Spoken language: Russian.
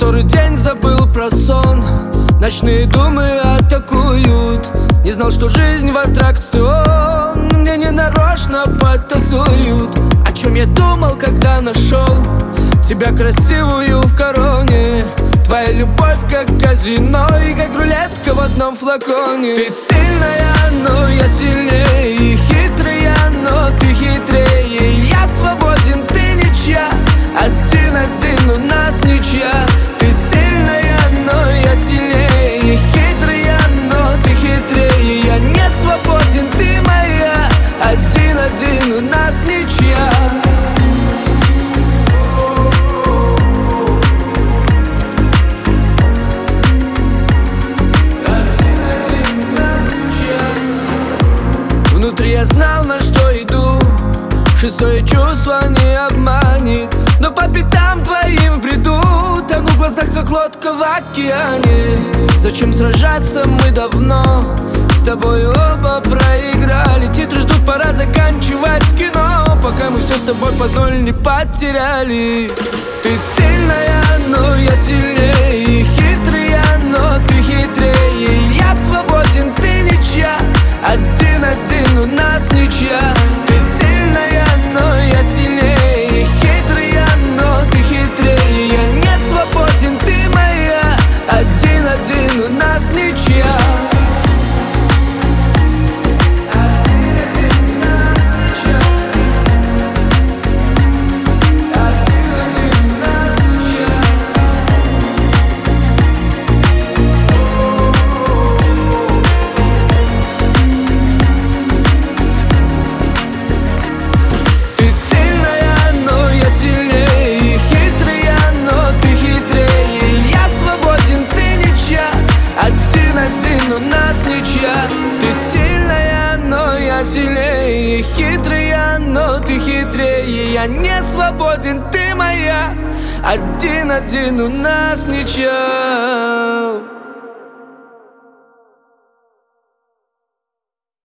который день забыл про сон. Ночные думы атакуют. Не знал, что жизнь в аттракцион. Мне ненарочно подтасуют. О чем я думал, когда нашел тебя красивую в короне. Твоя любовь как казино и как рулетка в одном флаконе. Ты сильная, но я сильнее, и хитрая, но ты хитрее. Я свободен, ты ничья, один-один у нас ничья. Ты сильная, но я сильнее, и хитрая, но ты хитрее. Я не свободен, ты моя, один-один у нас ничья. Внутри я знал, на что иду. Шестое чувство не обманет. Но по пятам твоим бреду. Тону в глазах, как лодка в океане. Зачем сражаться, мы давно с тобой оба проиграли. Титры ждут, пора заканчивать кино, пока мы все с тобой под ноль не потеряли. Ты сильная, но я сильнее, и хитрая, но ты хитрее. Я свободен, ты ничья, один-один у нас ничья. Ты сильная, но я сильнее, и хитрая, но ты хитрее. Я не свободен, ты моя, один-один у нас ничья. Ты сильная, но я сильнее, хитрая, но ты хитрее. Я не свободен, ты моя, один-один у нас ничья.